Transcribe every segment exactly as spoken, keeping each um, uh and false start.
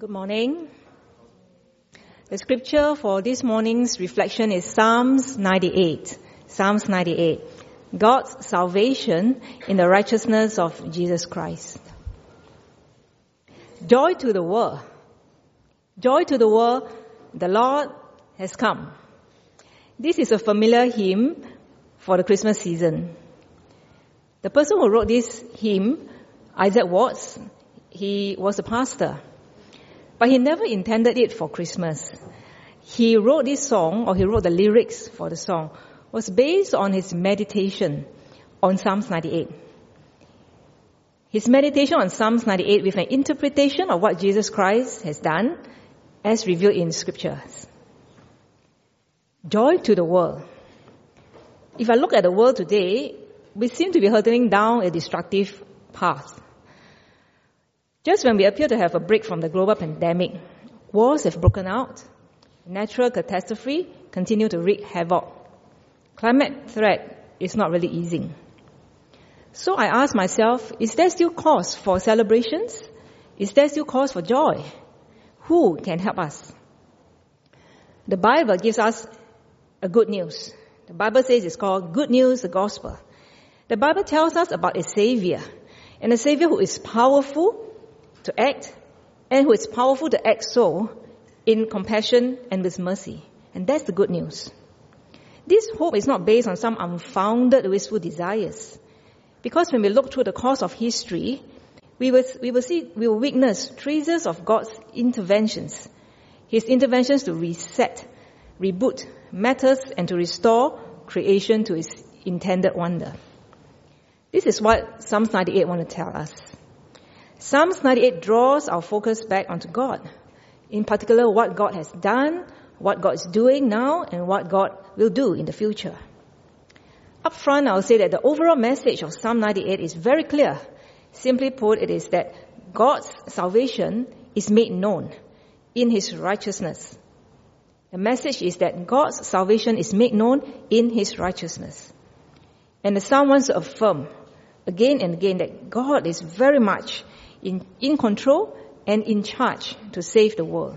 Good morning. The scripture for this morning's reflection is Psalms ninety-eight. Psalms ninety-eight. God's salvation in the righteousness of Jesus Christ. Joy to the world. Joy to the world, the Lord has come. This is a familiar hymn for the Christmas season. The person who wrote this hymn, Isaac Watts, he was a pastor. But he never intended it for Christmas. He wrote this song, or he wrote the lyrics for the song, was based on his meditation on Psalms ninety-eight. His meditation on Psalms ninety-eight with an interpretation of what Jesus Christ has done as revealed in scriptures. Joy to the world. If I look at the world today, we seem to be hurtling down a destructive path. Just when we appear to have a break from the global pandemic, wars have broken out, natural catastrophe continue to wreak havoc. Climate threat is not really easing. So I ask myself, is there still cause for celebrations? Is there still cause for joy? Who can help us? The Bible gives us a good news. The Bible says it's called Good News, the Gospel. The Bible tells us about a Savior, and a Savior who is powerful to act, and who is powerful to act so in compassion and with mercy. And that's the good news. This hope is not based on some unfounded wistful desires. Because when we look through the course of history, we will, we will see, we will witness traces of God's interventions. His interventions to reset, reboot matters and to restore creation to its intended wonder. This is what Psalms ninety-eight want to tell us. Psalms ninety-eight draws our focus back onto God. In particular, what God has done, what God is doing now, and what God will do in the future. Up front, I'll say that the overall message of Psalm ninety-eight is very clear. Simply put, it is that God's salvation is made known in His righteousness. The message is that God's salvation is made known in His righteousness. And the Psalm wants to affirm again and again that God is very much in, in control and in charge to save the world.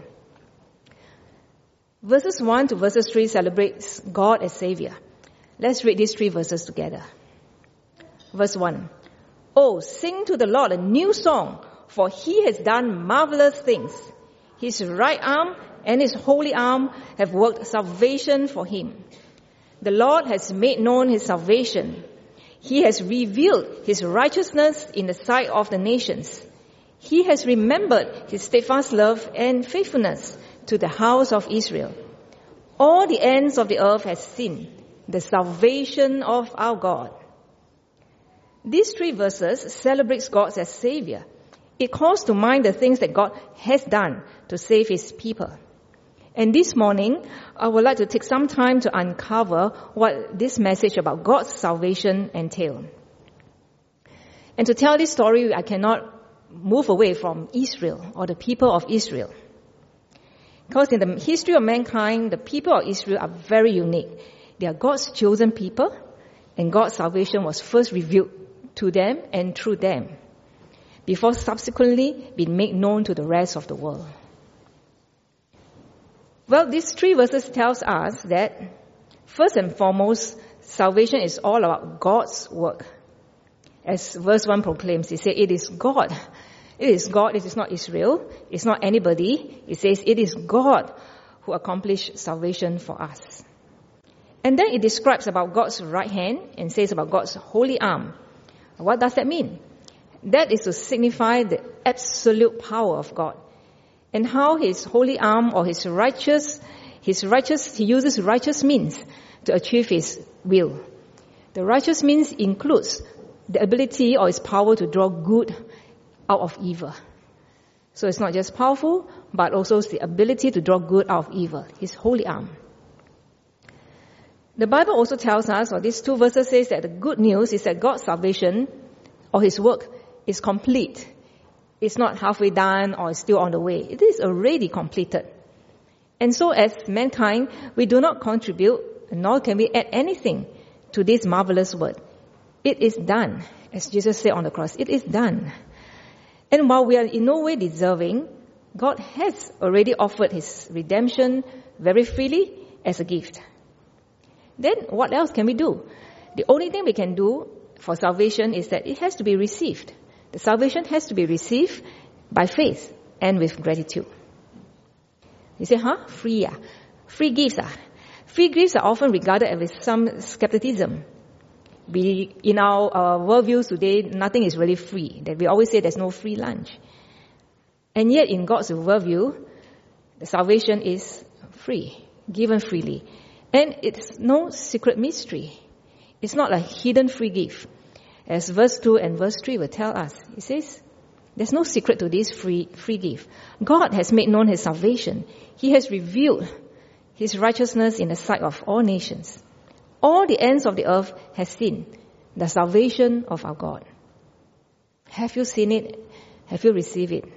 Verses one to verses three celebrates God as Savior. Let's read these three verses together. Verse one. Oh, sing to the Lord a new song, for He has done marvelous things. His right arm and His holy arm have worked salvation for Him. The Lord has made known His salvation. He has revealed His righteousness in the sight of the nations. He has remembered His steadfast love and faithfulness to the house of Israel. All the ends of the earth have seen the salvation of our God. These three verses celebrates God as Savior. It calls to mind the things that God has done to save His people. And this morning, I would like to take some time to uncover what this message about God's salvation entails. And to tell this story, I cannot move away from Israel or the people of Israel. Because in the history of mankind, the people of Israel are very unique. They are God's chosen people, and God's salvation was first revealed to them and through them, before subsequently being made known to the rest of the world. Well, these three verses tells us that, first and foremost, salvation is all about God's work. As verse one proclaims, it says, it is God. It is God, it is not Israel. It's not anybody. It says, it is God who accomplished salvation for us. And then it describes about God's right hand and says about God's holy arm. What does that mean? That is to signify the absolute power of God. And how His holy arm or His righteous, His righteous, He uses righteous means to achieve His will. The righteous means includes the ability or His power to draw good out of evil. So it's not just powerful, but also the ability to draw good out of evil, His holy arm. The Bible also tells us, or these two verses says that the good news is that God's salvation or His work is complete. It's not halfway done or it's still on the way. It is already completed. And so as mankind, we do not contribute, nor can we add anything to this marvelous word. It is done. As Jesus said on the cross, it is done. And while we are in no way deserving, God has already offered his redemption very freely as a gift. Then what else can we do? The only thing we can do for salvation is that it has to be received. The salvation has to be received by faith and with gratitude. You say, huh? Free, ah? Free gifts, ah? Free gifts are often regarded with some skepticism. We, in our uh, worldviews today, nothing is really free. That we always say there's no free lunch. And yet in God's worldview, the salvation is free, given freely. And it's no secret mystery. It's not a hidden free gift. As verse two and verse three will tell us. It says, there's no secret to this free, free gift. God has made known his salvation. He has revealed his righteousness in the sight of all nations. All the ends of the earth have seen the salvation of our God. Have you seen it? Have you received it?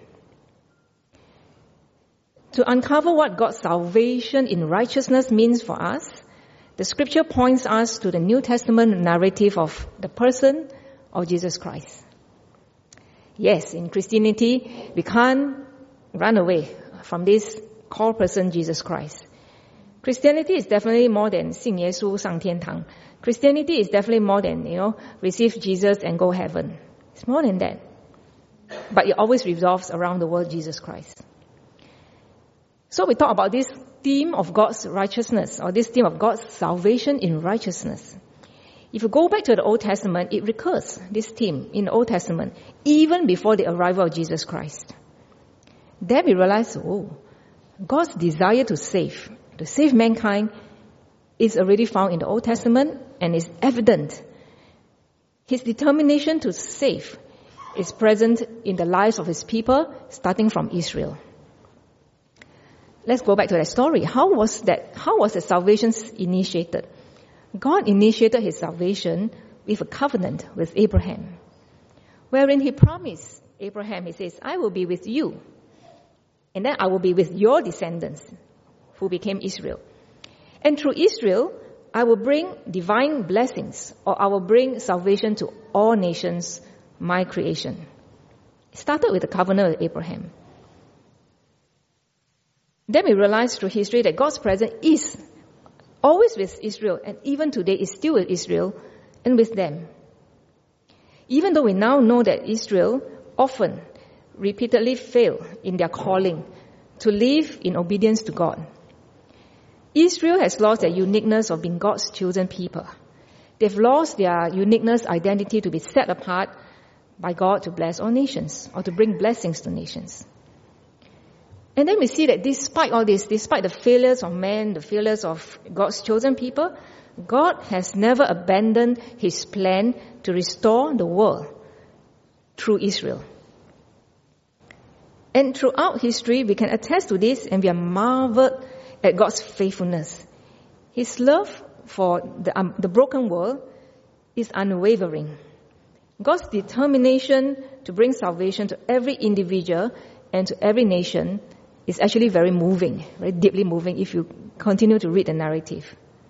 To uncover what God's salvation in righteousness means for us, the scripture points us to the New Testament narrative of the person of Jesus Christ. Yes, in Christianity, we can't run away from this core person, Jesus Christ. Christianity is definitely more than 信耶稣上天堂. Christianity is definitely more than, you know, receive Jesus and go heaven. It's more than that. But it always revolves around the word Jesus Christ. So we talk about this theme of God's righteousness, or this theme of God's salvation in righteousness. If you go back to the Old Testament, it recurs, this theme in the Old Testament, even before the arrival of Jesus Christ. Then we realize, oh, God's desire to save, to save mankind, is already found in the Old Testament and is evident. His determination to save is present in the lives of his people, starting from Israel. Let's go back to that story. How was that, how was the salvation initiated? God initiated his salvation with a covenant with Abraham, wherein he promised Abraham, he says, I will be with you, and then I will be with your descendants, who became Israel. And through Israel, I will bring divine blessings, or I will bring salvation to all nations, my creation. It started with the covenant with Abraham. Then we realize through history that God's presence is always with Israel, and even today is still with Israel and with them. Even though we now know that Israel often, repeatedly fail in their calling to live in obedience to God. Israel has lost their uniqueness of being God's chosen people. They've lost their uniqueness, identity to be set apart by God to bless all nations, or to bring blessings to nations. And then we see that despite all this, despite the failures of man, the failures of God's chosen people, God has never abandoned his plan to restore the world through Israel. And throughout history, we can attest to this, and we are marveled at God's faithfulness. His love for the, um, the broken world is unwavering. God's determination to bring salvation to every individual and to every nation is actually very moving, very deeply moving if you continue to read the narrative.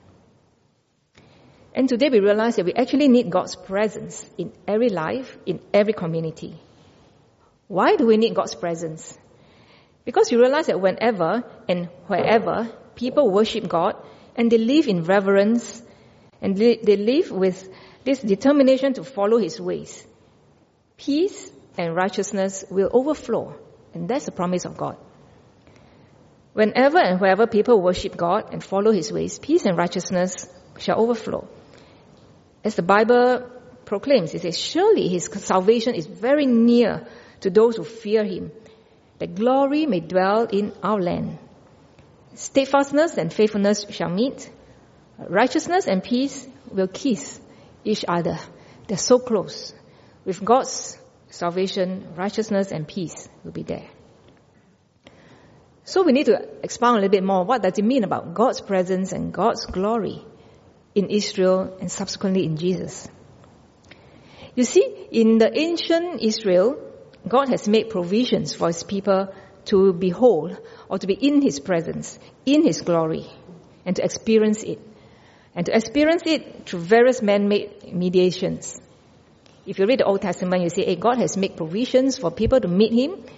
And today we realize that we actually need God's presence in every life, in every community. Why do we need God's presence? Because you realize that whenever and wherever people worship God and they live in reverence and they live with this determination to follow his ways, peace and righteousness will overflow. And that's the promise of God. Whenever and wherever people worship God and follow his ways, peace and righteousness shall overflow. As the Bible proclaims, it says, surely his salvation is very near to those who fear him, that glory may dwell in our land. Steadfastness and faithfulness shall meet. Righteousness and peace will kiss each other. They're so close. With God's salvation, righteousness and peace will be there. So we need to expound a little bit more. What does it mean about God's presence and God's glory in Israel and subsequently in Jesus? You see, in the ancient Israel, God has made provisions for his people to behold or to be in his presence, in his glory, and to experience it. And to experience it through various man-made mediations. If you read the Old Testament, you see, hey, God has made provisions for people to meet him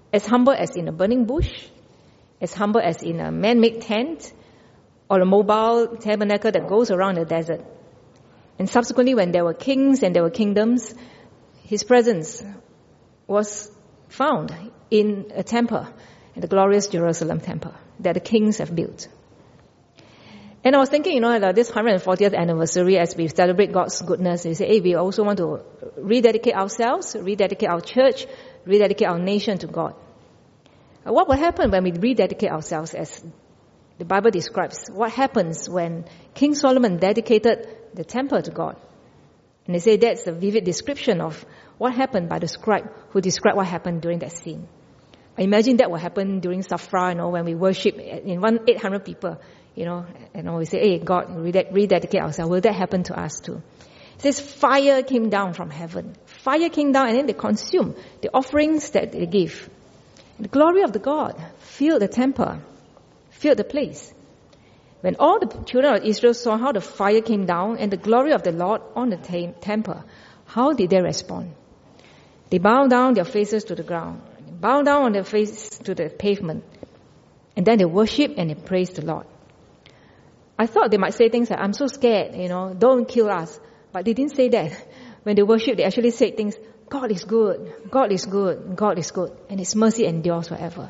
as humble as in a burning bush, as humble as in a man-made tent, or a mobile tabernacle that goes around the desert. And subsequently, when there were kings and there were kingdoms, his presence was found in a temple, in the glorious Jerusalem temple that the kings have built. And I was thinking, you know, that this one hundred fortieth anniversary, as we celebrate God's goodness, we say, hey, we also want to rededicate ourselves, rededicate our church, rededicate our nation to God. What will happen when we rededicate ourselves, as the Bible describes? What happens when King Solomon dedicated the temple to God? And they say that's a vivid description of what happened by the scribe who described what happened during that scene. I imagine that will happen during Safra, you know, when we worship in one eight hundred people, you know, and we say, hey, God, rededicate ourselves. Will that happen to us too? It says fire came down from heaven. Fire came down and then they consumed the offerings that they give. The glory of the God filled the temple, filled the place. When all the children of Israel saw how the fire came down and the glory of the Lord on the tam- temple, how did they respond? They bowed down their faces to the ground, bowed down on their face to the pavement, and then they worshiped and they praised the Lord. I thought they might say things like, I'm so scared, you know, don't kill us. But they didn't say that. When they worshiped, they actually said things, God is good, God is good, God is good, and His mercy endures forever.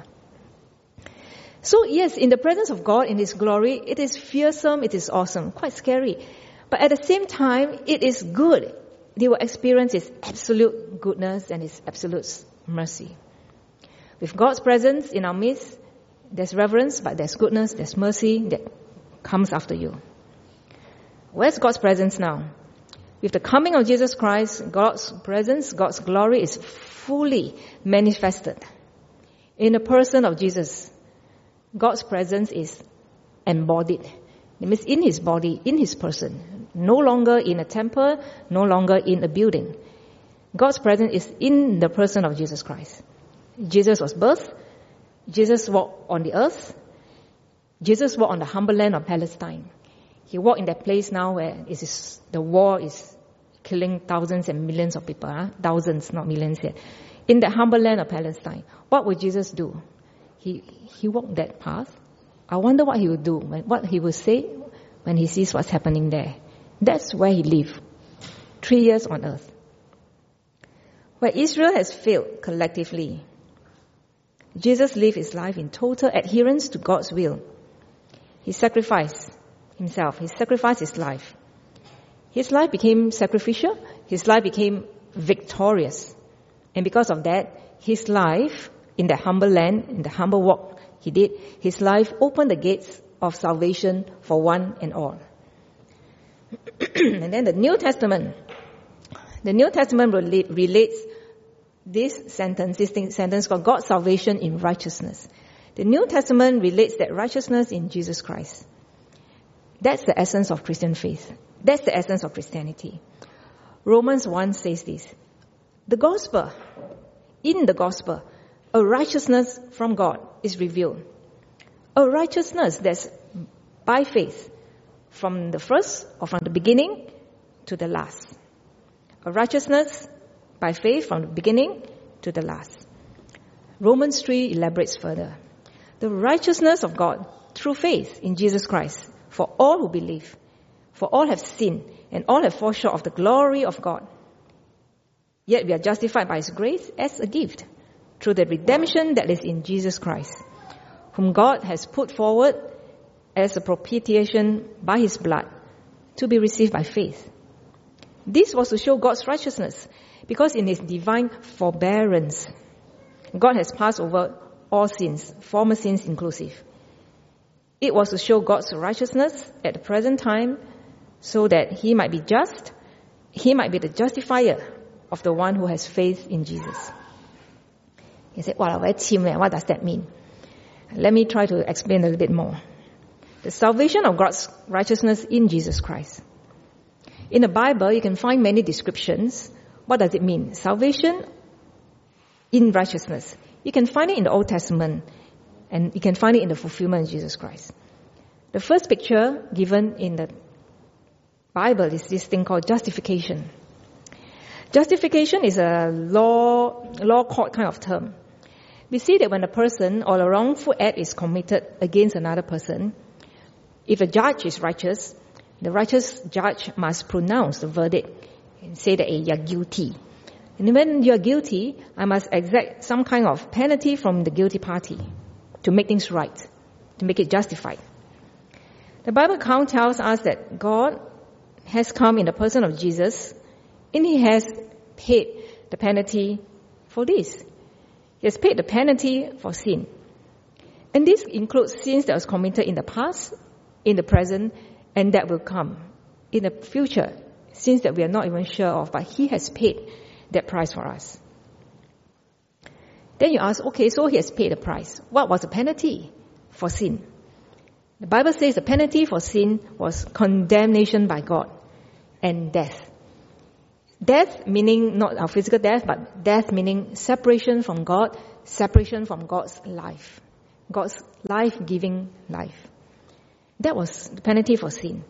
So yes, in the presence of God, in His glory, it is fearsome, it is awesome, quite scary. But at the same time, it is good. They will experience His absolute goodness and His absolute mercy. With God's presence in our midst, there's reverence, but there's goodness, there's mercy that comes after you. Where's God's presence now? With the coming of Jesus Christ, God's presence, God's glory is fully manifested. In the person of Jesus, God's presence is embodied. It means in His body, in His person. No longer in a temple, no longer in a building. God's presence is in the person of Jesus Christ. Jesus was birthed. Jesus walked on the earth. Jesus walked on the humble land of Palestine. He walked in that place now where it is, the war is killing thousands and millions of people. Huh? Thousands, not millions yet. In the humble land of Palestine, what would Jesus do? He he walked that path. I wonder what He would do, what He would say when He sees what's happening there. That's where He lived. Three years on earth. Where Israel has failed collectively, Jesus lived His life in total adherence to God's will. He sacrificed Himself. He sacrificed His life. His life became sacrificial. His life became victorious. And because of that, His life in the humble land, in the humble walk He did, His life opened the gates of salvation for one and all. And then the New Testament. The New Testament relates this sentence, this thing, sentence called God's salvation in righteousness. The New Testament relates that righteousness in Jesus Christ. That's the essence of Christian faith. That's the essence of Christianity. Romans one says this. The gospel, in the gospel, a righteousness from God is revealed. A righteousness that's by faith, from the first or from the beginning to the last. A righteousness by faith from the beginning to the last. Romans three elaborates further. The righteousness of God through faith in Jesus Christ for all who believe. For all have sinned and all have fallen short of the glory of God. Yet we are justified by His grace as a gift through the redemption that is in Jesus Christ, whom God has put forward as a propitiation by His blood to be received by faith. This was to show God's righteousness, because in His divine forbearance, God has passed over all sins, former sins inclusive. It was to show God's righteousness at the present time, so that He might be just, He might be the justifier of the one who has faith in Jesus. You say, wow, very chim, what does that mean? Let me try to explain a little bit more. The salvation of God's righteousness in Jesus Christ. In the Bible, you can find many descriptions. What does it mean? Salvation in righteousness. You can find it in the Old Testament, and you can find it in the fulfillment of Jesus Christ. The first picture given in the Bible is this thing called justification. Justification is a law, law court kind of term. we see that when a person or a wrongful act is committed against another person, if a judge is righteous, the righteous judge must pronounce the verdict and say that, hey, you're guilty. And when you're guilty, I must exact some kind of penalty from the guilty party to make things right, to make it justified. The Bible account tells us that God has come in the person of Jesus, and He has paid the penalty for this. He has paid the penalty for sin. And this includes sins that was committed in the past, in the present, and that will come in the future, sins that we are not even sure of, but He has paid that price for us. Then you ask, okay, so He has paid the price. What was the penalty for sin? The Bible says the penalty for sin was condemnation by God and death. Death meaning not our physical death, but death meaning separation from God, separation from God's life. God's life-giving life. That was the penalty for sin.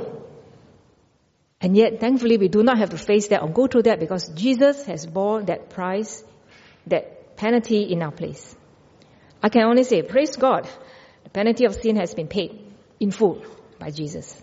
And yet, thankfully, we do not have to face that or go through that because Jesus has borne that price, that penalty in our place. I can only say, praise God, the penalty of sin has been paid in full by Jesus.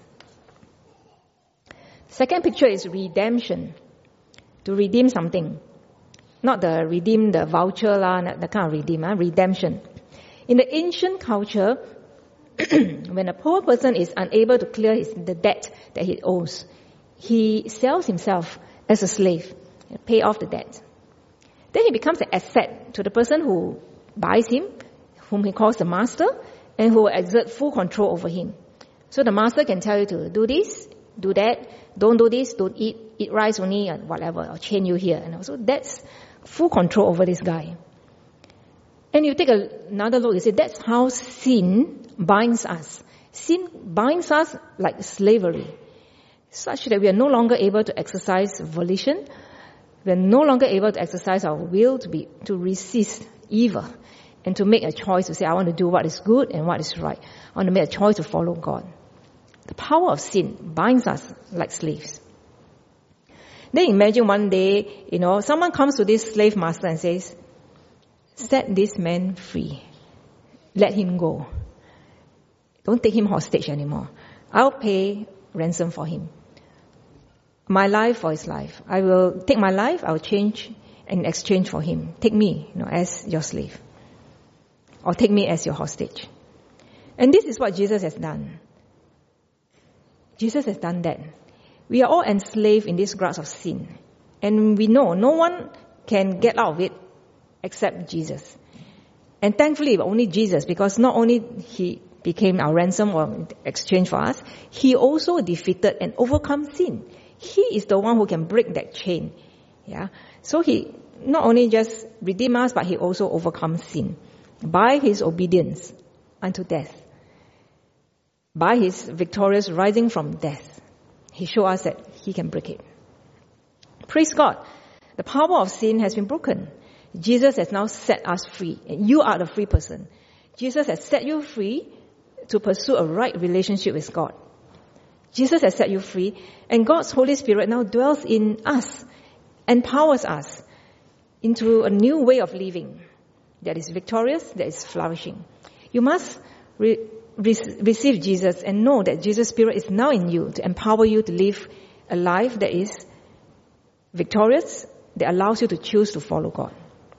Second picture is redemption. To redeem something. Not the redeem, the voucher, la, the kind of redeem, uh, redemption. In the ancient culture, when a poor person is unable to clear his, the debt that he owes, he sells himself as a slave, pay off the debt. Then he becomes an asset to the person who buys him, whom he calls the master, and who will exert full control over him. So the master can tell you to do this, do that, don't do this, don't eat, eat rice only, or whatever, or chain you here. And so that's full control over this guy. And you take a, another look, you say that's how sin binds us. Sin binds us like slavery, such that we are no longer able to exercise volition. We are no longer able to exercise our will to be to resist evil and to make a choice to say, I want to do what is good and what is right. I want to make a choice to follow God. The power of sin binds us like slaves. Then imagine one day, you know, someone comes to this slave master and says, set this man free. Let him go. Don't take him hostage anymore. I'll pay ransom for him. My life for his life. I will take my life, I will change in exchange for him. Take me, you know, as your slave. Or take me as your hostage. And this is what Jesus has done. Jesus has done that. We are all enslaved in this grasp of sin. And we know no one can get out of it except Jesus. And thankfully, only Jesus, because not only He became our ransom or exchange for us, He also defeated and overcome sin. He is the one who can break that chain. Yeah. So He not only just redeemed us, but He also overcomes sin by His obedience unto death. By His victorious rising from death, He showed us that He can break it. Praise God. The power of sin has been broken. Jesus has now set us free. And you are the free person. Jesus has set you free to pursue a right relationship with God. Jesus has set you free, and God's Holy Spirit now dwells in us, empowers us into a new way of living that is victorious, that is flourishing. You must re- re- receive Jesus and know that Jesus' Spirit is now in you to empower you to live a life that is victorious, that allows you to choose to follow God.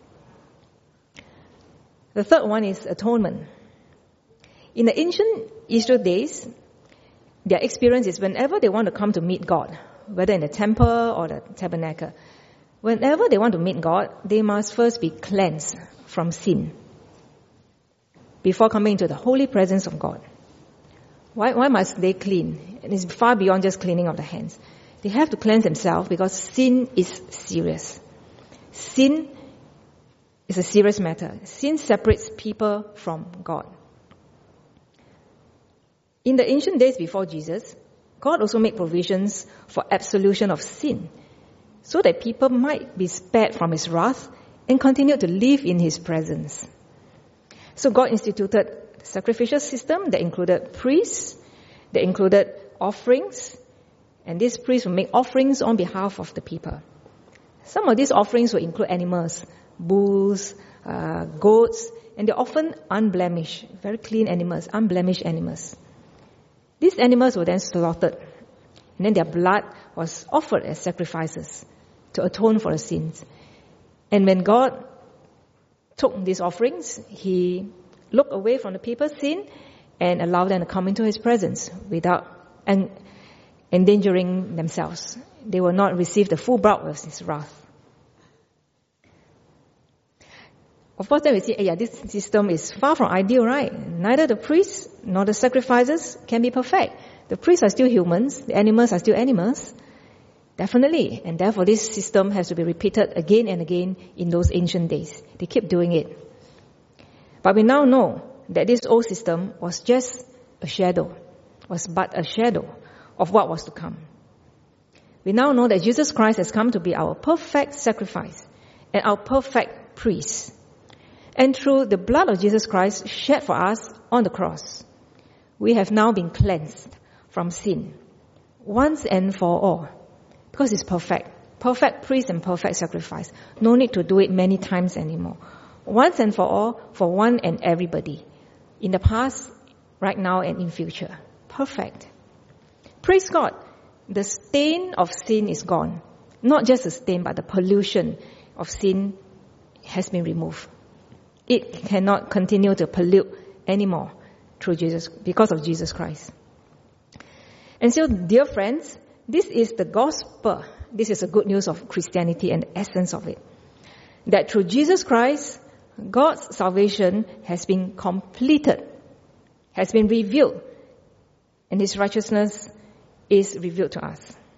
The third one is atonement. In the ancient Israel days, their experience is whenever they want to come to meet God, whether in the temple or the tabernacle, whenever they want to meet God, they must first be cleansed from sin before coming into the holy presence of God. Why, why must they clean? And it's far beyond just cleaning of the hands. They have to cleanse themselves because sin is serious. Sin is a serious matter. Sin separates people from God. In the ancient days before Jesus, God also made provisions for absolution of sin so that people might be spared from His wrath and continue to live in His presence. So God instituted a sacrificial system that included priests, that included offerings, and these priests would make offerings on behalf of the people. Some of these offerings would include animals, bulls, uh, goats, and they're often unblemished, very clean animals, unblemished animals. These animals were then slaughtered, and then their blood was offered as sacrifices to atone for the sins. And when God took these offerings, He looked away from the people's sin and allowed them to come into His presence without en- endangering themselves. They will not receive the full brunt of His wrath. Of course, then we see, yeah, this system is far from ideal, right? Neither the priests nor the sacrifices can be perfect. The priests are still humans. The animals are still animals. Definitely. And therefore, this system has to be repeated again and again in those ancient days. They keep doing it. But we now know that this old system was just a shadow, was but a shadow of what was to come. We now know that Jesus Christ has come to be our perfect sacrifice and our perfect priest. And through the blood of Jesus Christ shed for us on the cross, we have now been cleansed from sin once and for all. Because it's perfect. Perfect priest and perfect sacrifice. No need to do it many times anymore. Once and for all, for one and everybody. In the past, right now, and in future. Perfect. Praise God. The stain of sin is gone. Not just the stain, but the pollution of sin has been removed. It cannot continue to pollute anymore through Jesus, because of Jesus Christ. And so, dear friends, this is the gospel. This is the good news of Christianity and the essence of it. That through Jesus Christ, God's salvation has been completed, has been revealed, and His righteousness is revealed to us.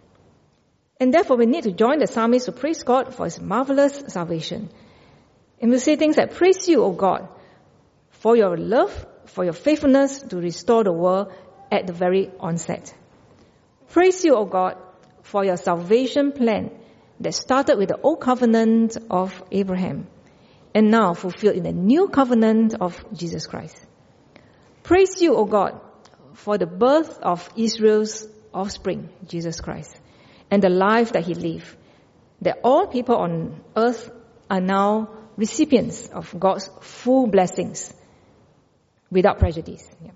And therefore, we need to join the psalmist to praise God for His marvelous salvation. And we'll say things like, praise you, O God, for your love, for your faithfulness to restore the world at the very onset. Praise you, O God, for your salvation plan that started with the old covenant of Abraham and now fulfilled in the new covenant of Jesus Christ. Praise you, O God, for the birth of Israel's offspring, Jesus Christ, and the life that He lived, that all people on earth are now recipients of God's full blessings without prejudice. Yeah.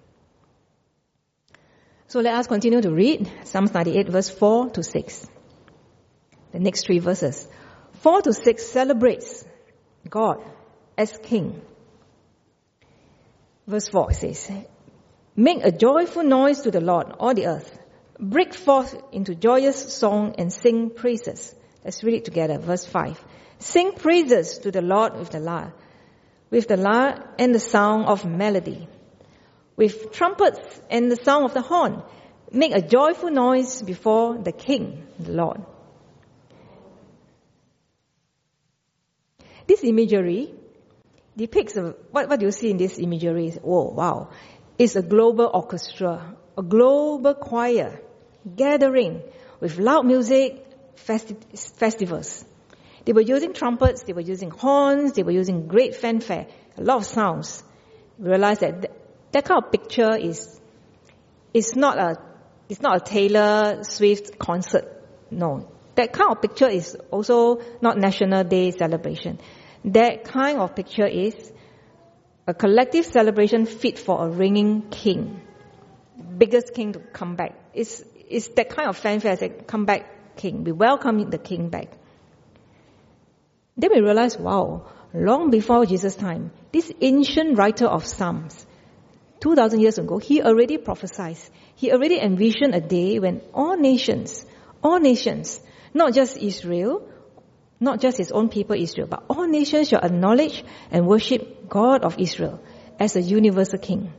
So let us continue to read Psalm ninety-eight, verse four to six. The next three verses. four to six celebrates God as King. Verse four says, make a joyful noise to the Lord, all the earth. Break forth into joyous song and sing praises. Let's read it together. Verse five. Sing praises to the Lord with the lyre, with the lyre and the sound of melody, with trumpets and the sound of the horn. Make a joyful noise before the King, the Lord. This imagery depicts, a, what, what do you see in this imagery? Oh, wow. It's a global orchestra, a global choir, gathering with loud music, festi- festivals. They were using trumpets, they were using horns, they were using great fanfare, a lot of sounds. We realize that th- that kind of picture is, is not a, it's not a Taylor Swift concert. No. That kind of picture is also not National Day celebration. That kind of picture is a collective celebration fit for a reigning king. Biggest king to come back. It's, it's that kind of fanfare as a comeback king. We welcome the king back. Then we realize, wow, long before Jesus' time, this ancient writer of Psalms, two thousand years ago, he already prophesied. He already envisioned a day when all nations, all nations, not just Israel, not just his own people Israel, but all nations shall acknowledge and worship God of Israel as a universal king.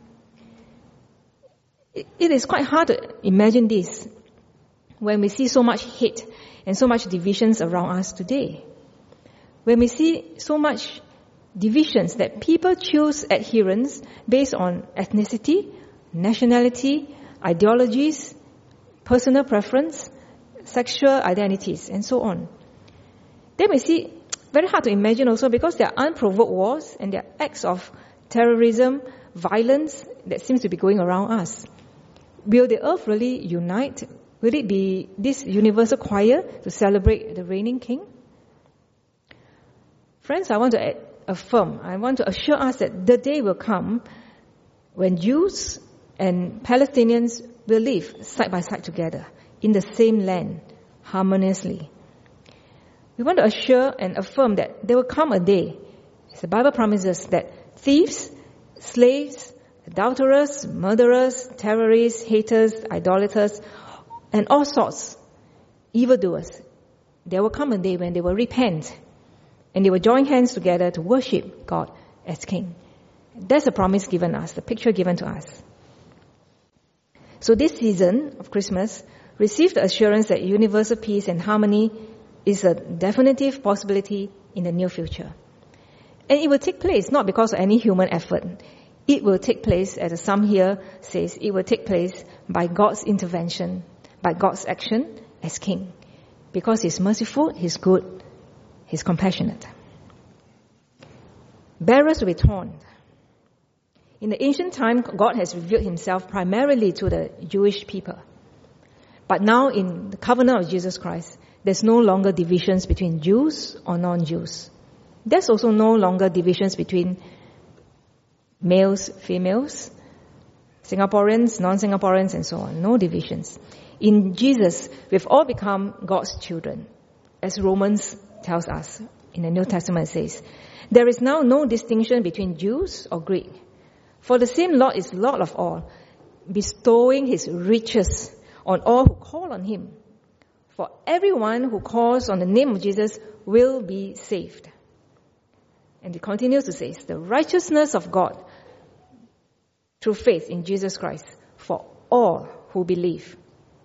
It, it is quite hard to imagine this when we see so much hate and so much divisions around us today. When we see so much divisions that people choose adherents based on ethnicity, nationality, ideologies, personal preference, sexual identities, and so on. Then we see, very hard to imagine also because there are unprovoked wars and there are acts of terrorism, violence that seems to be going around us. Will the earth really unite? Will it be this universal choir to celebrate the reigning king? Friends, I want to affirm, I want to assure us that the day will come when Jews and Palestinians will live side by side together in the same land, harmoniously. We want to assure and affirm that there will come a day, as the Bible promises, that thieves, slaves, adulterers, murderers, terrorists, haters, idolaters, and all sorts, evildoers, there will come a day when they will repent and they will join hands together to worship God as King. That's a promise given us, the picture given to us. So this season of Christmas, receive the assurance that universal peace and harmony is a definitive possibility in the near future. And it will take place not because of any human effort. It will take place, as the psalm here says, it will take place by God's intervention, by God's action as King. Because He's merciful, He's good, He's compassionate. Barriers will be torn. In the ancient time, God has revealed Himself primarily to the Jewish people. But now in the covenant of Jesus Christ, there's no longer divisions between Jews or non-Jews. There's also no longer divisions between males, females, Singaporeans, non-Singaporeans, and so on. No divisions. In Jesus, we've all become God's children. As Romans tells us in the New Testament, it says, there is now no distinction between Jews or Greek. For the same Lord is Lord of all, bestowing His riches on all who call on Him. For everyone who calls on the name of Jesus will be saved. And it continues to say, the righteousness of God through faith in Jesus Christ for all who believe.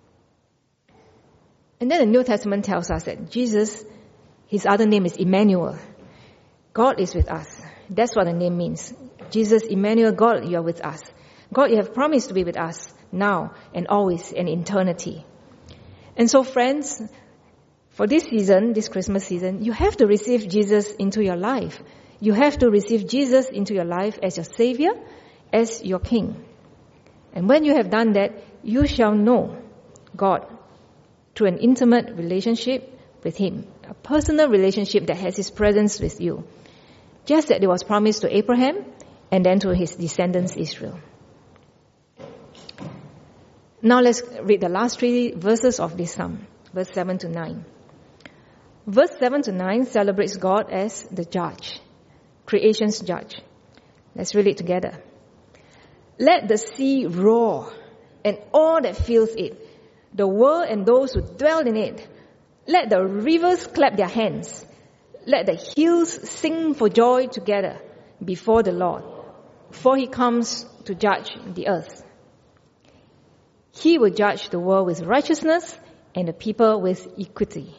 And then the New Testament tells us that Jesus, His other name is Emmanuel. God is with us. That's what the name means. Jesus, Emmanuel, God, you are with us. God, you have promised to be with us now and always in eternity. And so friends, for this season, this Christmas season, you have to receive Jesus into your life. You have to receive Jesus into your life as your Savior, as your King. And when you have done that, you shall know God through an intimate relationship with Him, a personal relationship that has His presence with you. Just as it was promised to Abraham and then to his descendants Israel. Now let's read the last three verses of this psalm, verse seven to nine. Verse seven to nine celebrates God as the judge, creation's judge. Let's read it together. Let the sea roar and all that fills it, the world and those who dwell in it. Let the rivers clap their hands. Let the hills sing for joy together before the Lord, for He comes to judge the earth. He will judge the world with righteousness and the people with equity.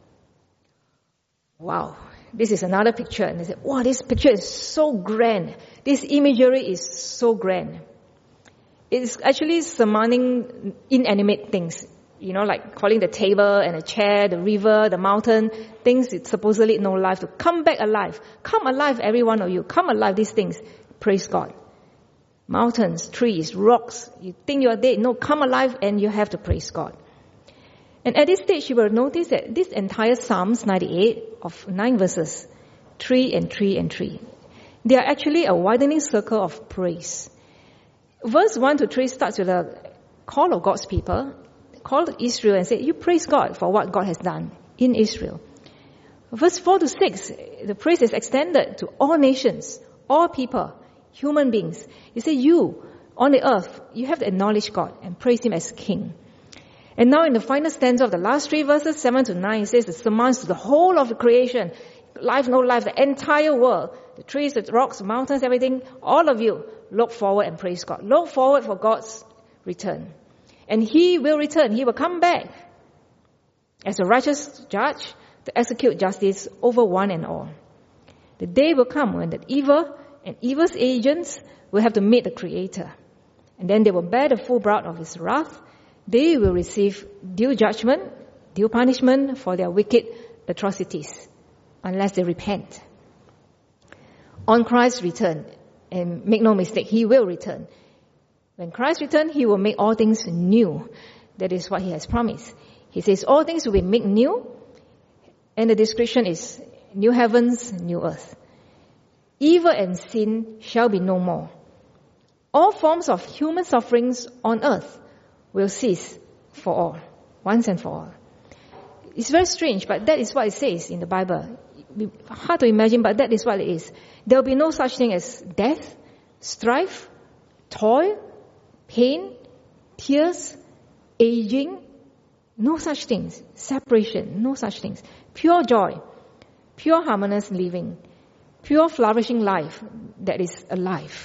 Wow, this is another picture. And they say, wow, this picture is so grand. This imagery is so grand. It is actually summoning inanimate things. You know, like calling the table and a chair, the river, the mountain, things that supposedly no life to come back alive. Come alive, every one of you. Come alive, these things. Praise God. Mountains, trees, rocks. You think you are dead. No, come alive and you have to praise God. And at this stage, you will notice that this entire Psalms ninety-eight of nine verses, three and three and three, they are actually a widening circle of praise. Verse one to three starts with a call of God's people, call Israel and say, you praise God for what God has done in Israel. Verse four to six, the praise is extended to all nations, all people, human beings. You say, you, on the earth, you have to acknowledge God and praise Him as King. And now in the final stanza of the last three verses, seven to nine, it says the sermons to the whole of the creation, life, no life, the entire world, the trees, the rocks, the mountains, everything, all of you, look forward and praise God. Look forward for God's return. And He will return. He will come back as a righteous judge to execute justice over one and all. The day will come when the evil and evil's agents will have to meet the Creator. And then they will bear the full brunt of His wrath. They will receive due judgment, due punishment for their wicked atrocities, unless they repent. On Christ's return, and make no mistake, He will return. When Christ returns, He will make all things new. That is what He has promised. He says all things will be made new. And the description is new heavens, new earth. Evil and sin shall be no more. All forms of human sufferings on earth will cease for all, once and for all. It's very strange, but that is what it says in the Bible. Hard to imagine, but that is what it is. There will be no such thing as death, strife, toil, pain, tears, aging, no such things. Separation, no such things. Pure joy, pure harmonious living, pure flourishing life that is alive.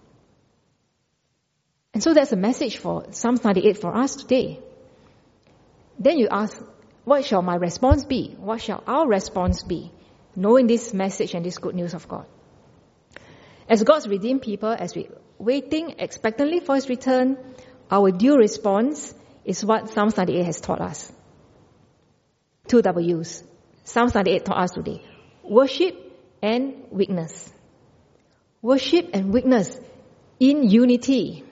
And so that's a message for Psalm ninety-eight for us today. Then you ask, what shall my response be? What shall our response be, knowing this message and this good news of God? As God's redeemed people, as we waiting expectantly for His return, our due response is what Psalm ninety-eight has taught us. Two W's. Psalm ninety-eight taught us today. Worship and witness. Worship and witness in unity.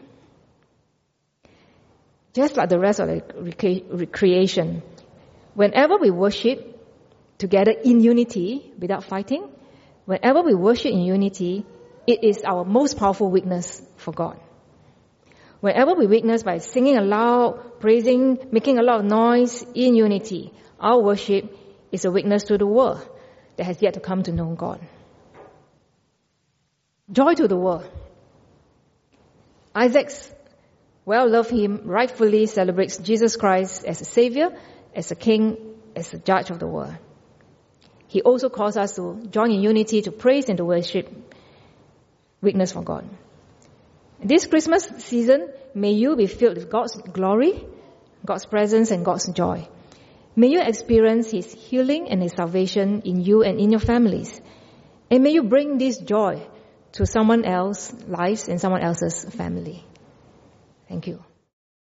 Just like the rest of the rec- creation. Whenever we worship together in unity, without fighting, whenever we worship in unity, it is our most powerful witness for God. Whenever we witness by singing aloud, praising, making a lot of noise in unity, our worship is a witness to the world that has yet to come to know God. Joy to the world. Isaac's well-loved hymn rightfully celebrates Jesus Christ as a Savior, as a King, as a Judge of the world. He also calls us to join in unity to praise and to worship, witness for God. This Christmas season, may you be filled with God's glory, God's presence, and God's joy. May you experience His healing and His salvation in you and in your families. And may you bring this joy to someone else's lives and someone else's family. Thank you.